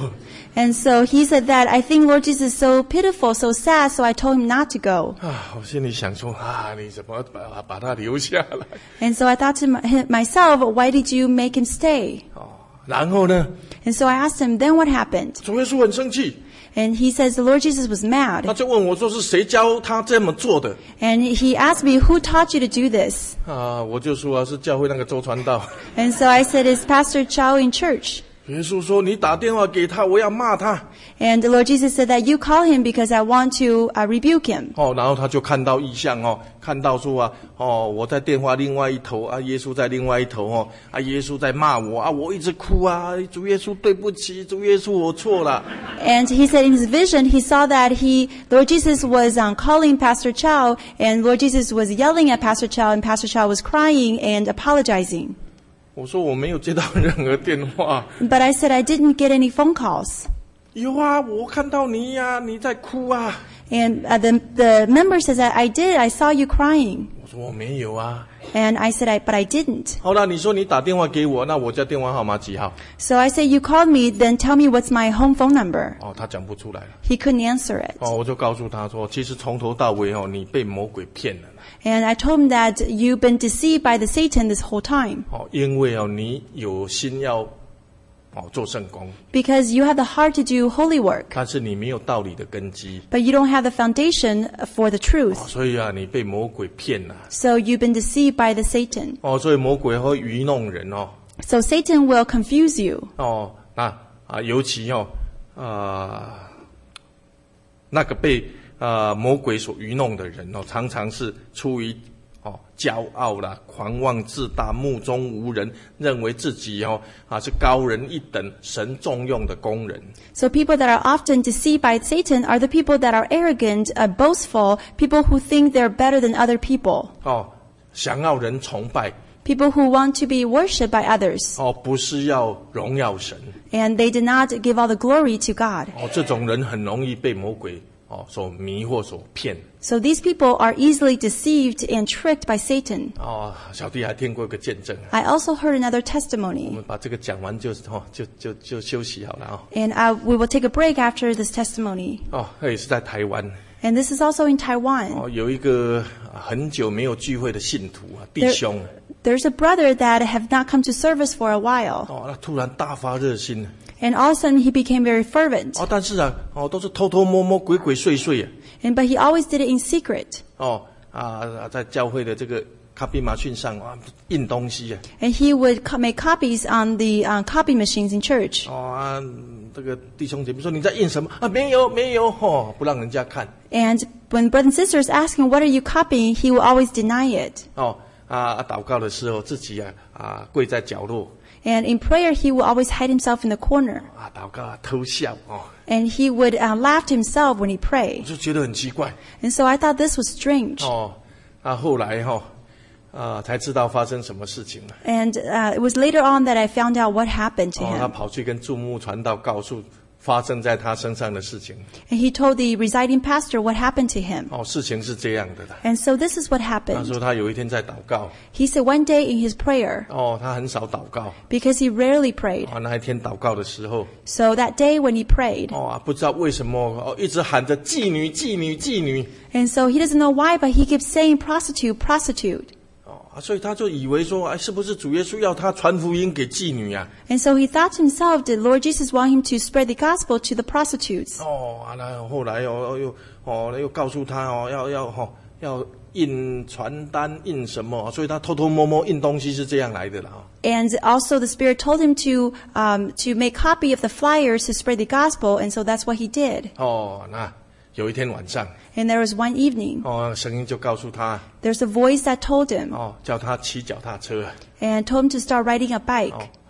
And so he said that I think Lord Jesus is so pitiful, so sad, so I told him not to go. 我心里想说你怎么把他留下来？ And so I thought to myself, why did you make him stay? 然后呢？ And so I asked him, then what happened? 主耶稣很生气。 And he says the Lord Jesus was mad. 他就问我说是谁教他这么做的？ And he asked me, who taught you to do this? 我就说是教会那个周传道。 And so I said, it's Pastor Chow in church. 耶稣说你打电话给他，我要骂他。 And the Lord Jesus said that you call him because I want to rebuke him. 然后他就看到异象看到说我在电话另外一头耶稣在另外一头耶稣在骂我我一直哭主耶稣对不起，主耶稣我错了。 And he said in his vision, he saw that Lord Jesus was calling Pastor Chow, and Lord Jesus was yelling at Pastor Chow, and Pastor Chow was crying and apologizing. 我说我没有接到任何电话。 But I said I didn't get any phone calls. 有我看到你你在哭 And the member says that I did. I saw you crying. 我说我没有 And I said, but I didn't. 好了，你说你打电话给我，那我家电话号码几号？ So I said, you called me, then tell me what's my home phone number. 他讲不出来了。 He couldn't answer it. 我就告诉他说，其实从头到尾你被魔鬼骗了。 And I told him that you've been deceived by the Satan this whole time. 因为你有心要做圣工， Because you have the heart to do holy work, 但是你没有道理的根基， but you don't have the foundation for the truth. 所以你被魔鬼骗了。 So you've been deceived by the Satan. 所以魔鬼会愚弄人 So Satan will confuse you. 尤其那个被魔鬼所愚弄的人常常是出于骄傲啦、狂妄自大、目中无人，认为自己是高人一等、神重用的工人。 So people that are often deceived by Satan are the people that are arrogant, boastful, people who think they're better than other people. 想要人崇拜。 People who want to be worshipped by others. 不是要荣耀神。 And they did not give all the glory to God. 这种人很容易被魔鬼所迷惑、所骗。 So these people are easily deceived and tricked by Satan. 小弟还听过一个见证。 I also heard another 我 testimony. 们把这个讲完就休息好了 And we will take a break after this testimony. 那也是在台湾。 And this is also in Taiwan. 有一个很久没有聚会的信徒弟兄。 There's a brother that have not come to service for a while. 他突然大发热心。 And all of a sudden he became very fervent. 但是都是偷偷摸摸、鬼鬼祟祟。 But he always did it in secret. 在教会的这个copy machine上印东西。 And he would make copies on the copy machines in church. 这个弟兄姐妹说你在印什么？没有，不让人家看。 And when brothers and sisters ask him, what are you copying? He will always deny it. 祷告的时候自己跪在角落。 And in prayer, he will always hide himself in the corner. 祷告偷笑。 And he would laugh to himself when he 我 prayed. 就觉得很奇怪。 And so I thought this was strange. 后来才知道发生什么事情了。 And it was later on that I found out what happened to 他 him. 跑去跟注目传道告诉发生在他身上的事情。 And he told the residing pastor what happened to him. 事情是这样的啦。 And so this is what 他 happened. 说他有一天在祷告。 He said one day in his prayer, 他很少祷告。 because he rarely prayed. 那一天祷告的时候， So that day when he prayed, 不知道为什么一直喊着妓女、妓女、妓女。 and so he doesn't know why, but he keeps saying prostitute, prostitute. 所以他就以为说，是不是主耶稣要他传福音给妓女啊？ And so he thought to himself, did Lord Jesus want him to spread the gospel to the prostitutes? 那后来又告诉他要印传单印什么，所以他偷偷摸摸印东西是这样来的啦。 And also the Spirit told him to make copy of the flyers to spread the gospel, and so that's what he did. 那有一天晚上， And there was one evening, 声音就告诉他， there's a voice that told him, 叫他骑脚踏车。 and told him to start riding a bike.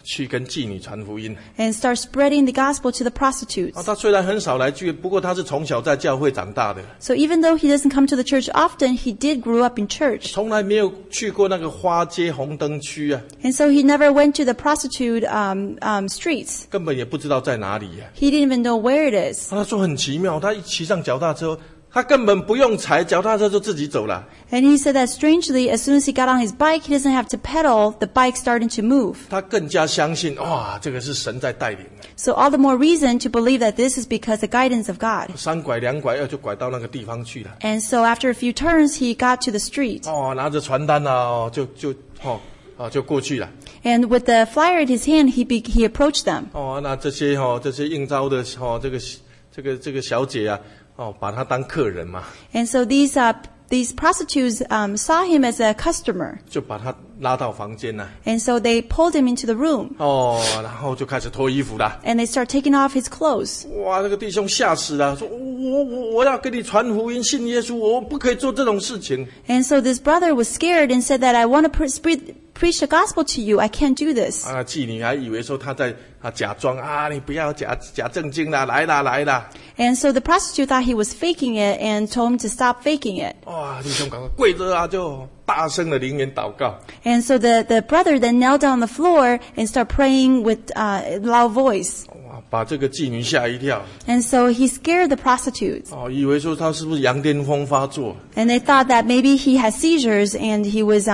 去跟妓女传福音。 and start spreading the gospel to the prostitutes. 他虽然很少来聚会，不过他是从小在教会长大的， So even though he doesn't come to the church often, he did grow up in church. 从来没有去过那个花街红灯区啊， And so he never went to the prostitute streets. 根本也不知道在哪里啊。 He didn't even know where it is. 他说很奇妙，他一骑上脚踏车，他根本不用踩脚踏车就自己走了。 And he said that strangely, as soon as he got on his bike, he doesn't have to pedal, the bike started to move. 他更加相信，哇，这个是神在带领的。 So all the more reason to believe that this is because the guidance of God. 3拐2拐2就拐到那个地方去了。 And so after a few turns, he got to the street. 拿着传单啊，就过去了。 And with the flyer in his hand, he approached them. 那这些应召的这个小姐啊，把他当客人嘛， And so these prostitutes saw him as a customer. 就把他拉到房间了。 And so they pulled him into the room. 然后就开始脱衣服了。 And they start taking off his clothes. 哇，这个弟兄吓死了，说我要跟你传福音，信耶稣，我不可以做这种事情。 And so this brother was scared and said that I want to preach the gospel to you. I can't do this. 妓女还以为说他在假装啊，你不要假正经啦，来啦。 And so the prostitute thought he was faking it and told him to stop faking it. 弟兄赶快跪着啊，就大声的灵言祷告。 And so the brother then knelt down on the floor and started praying with loud voice. 把这个妓女吓一跳。 And so he scared the prostitutes. 以为说他是不是羊癫疯发作。 And they thought that maybe he had seizures and he was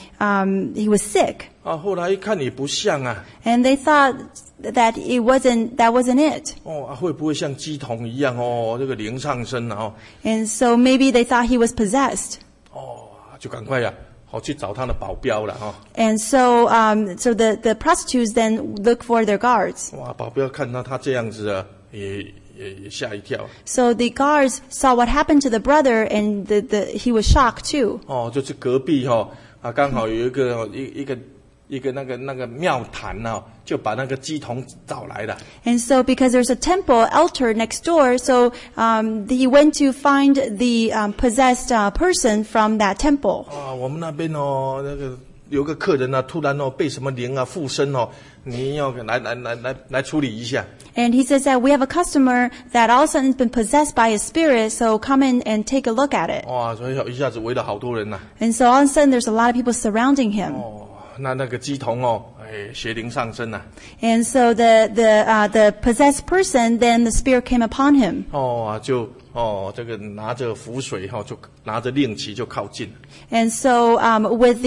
sick. 后来一看也不像啊。 And they thought that that wasn't it. 会不会像鸡童一样这个灵上身啊 And so maybe they thought he was possessed. 就赶快去找他的保镖了 And so the prostitutes then look for their guards. 保镖看到他这样子啊，也吓一跳。 So the guards saw what happened to the brother and he was shocked too. 就是隔壁刚好有一个那个庙坛就把那个鸡童找来了。 And so because there's a temple altar next door, so he went to find the possessed person from that temple. 我们那边那个有个客人突然被什么灵附身你要来处理一下。 And he says that we have a customer that all of a sudden has been possessed by a spirit, so come in and take a look at it. 所以一下子围了好多人呐。 And so all of a sudden there's a lot of people surrounding him. 那个鸡童邪灵上身了。 And so the possessed person, then the spirit came upon him. 就这个拿着符水就拿着令旗就靠近。 And so with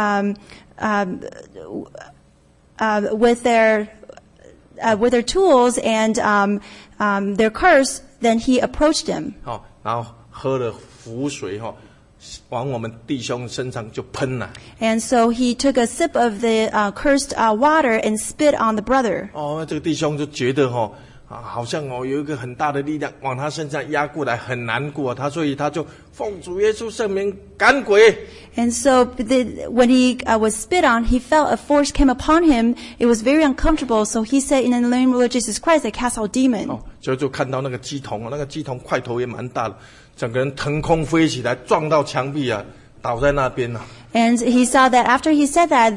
their tools and their curse, then he approached him. 然后喝了符水往我们弟兄身上就喷了。 And so he took a sip of the cursed water and spit on the brother. 这个弟兄就觉得好像有一个很大的力量往他身上压过来，很难过。所以他就奉主耶稣圣名赶鬼。 And so when he was spit on, he felt a force came upon him. It was very uncomfortable. So he said, in the name of Lord Jesus Christ, I cast out demon. 就看到那个鸡童，那个鸡童块头也蛮大的，整个人腾空飞起来，撞到墙壁啊，倒在那边啊。 And he saw that after he said that,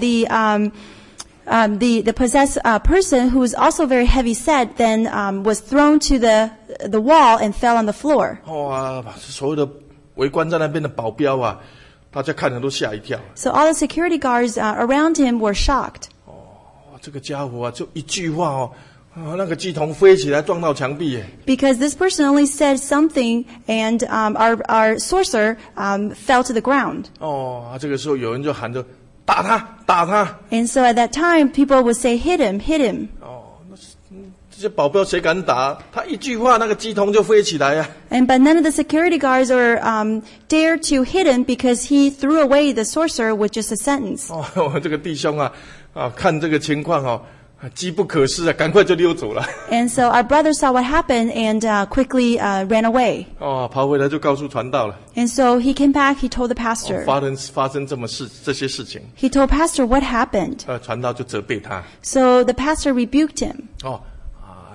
the possessed person, who was also very heavy set, then was thrown to the wall and fell on the floor. 所有的围观在那边的保镖啊，大家看着都吓一跳。 So all the security guards around him were shocked. 这个家伙就一句话那个鸡童飞起来撞到墙壁。 Because this person only said something, and our sorcerer fell to the ground. 这个时候有人就喊着打他。 And so at that time, people would say, hit him. 这些保镖谁敢打？他一句话，那个鸡童就飞起来啊。 But none of the security guards dared to hit him because he threw away the sorcerer with just a sentence. 这个弟兄看这个情况机不可失啊，赶快就溜走了。 And so our brother saw what happened and quickly ran away. 跑回来就告诉传道了。 And so he came back, he told the pastor. 发生这些事情。 He told pastor what happened. 传道就责备他。 So the pastor rebuked him.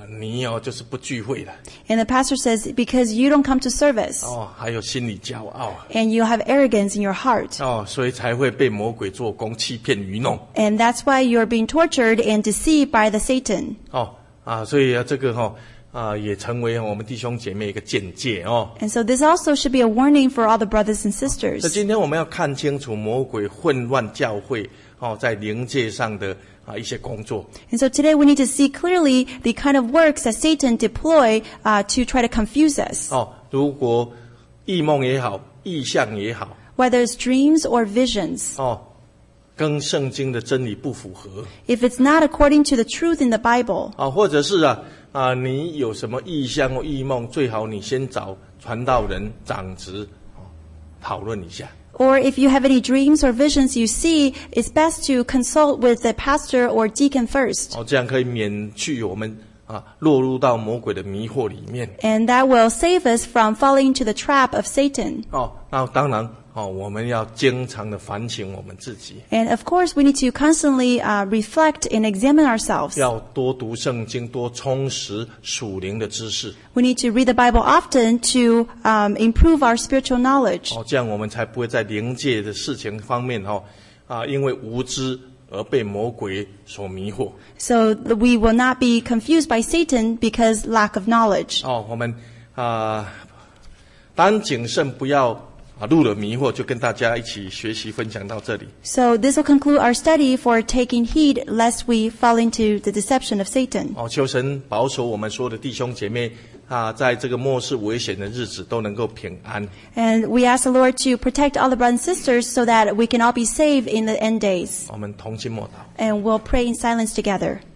你就是不聚会了。 And the pastor says, because you don't come to service, 还有心理骄傲 and you have arrogance in your heart, 所以才会被魔鬼做工，欺骗愚弄 and that's why you're being tortured and deceived by the Satan. 所以这个也成为我们弟兄姐妹一个见解 And so this also should be a warning for all the brothers and sisters. 那今天我们要看清楚魔鬼混乱教会在灵界上的一些工作。 And so today we need to see clearly the kind of works that Satan deploy to try to confuse us. 如果异梦也好，异象也好， Whether it's dreams or visions, 跟圣经的真理不符合， if it's not according to the truth in the Bible, 或者是你有什么异象或异梦，最好你先找传道人、长执讨论一下。 or if you have any dreams or visions you see, it's best to consult with the pastor or deacon first. 这样可以免去我们落入到魔鬼的迷惑里面。 And that will save us from falling into the trap of Satan. 那当然我们要经常的反省我们自己， And of course, we need to constantly reflect and examine ourselves. 要多读圣经，多充实属灵的知识。 We need to read the Bible often to improve our spiritual knowledge. 这样我们才不会在灵界的事情方面因为无知而被魔鬼所迷惑。 So we will not be confused by Satan because lack of knowledge. 我们当谨慎，不要入了迷惑，就跟大家一起学习分享到这里。 So this will conclude our study for taking heed lest we fall into the deception of Satan. 求神保守我们所有的弟兄姐妹在这个末世危险的日子都能够平安。 And we ask the Lord to protect all the brothers and sisters so that we can all be saved in the end days. 我们同心默祷。 And we'll pray in silence together.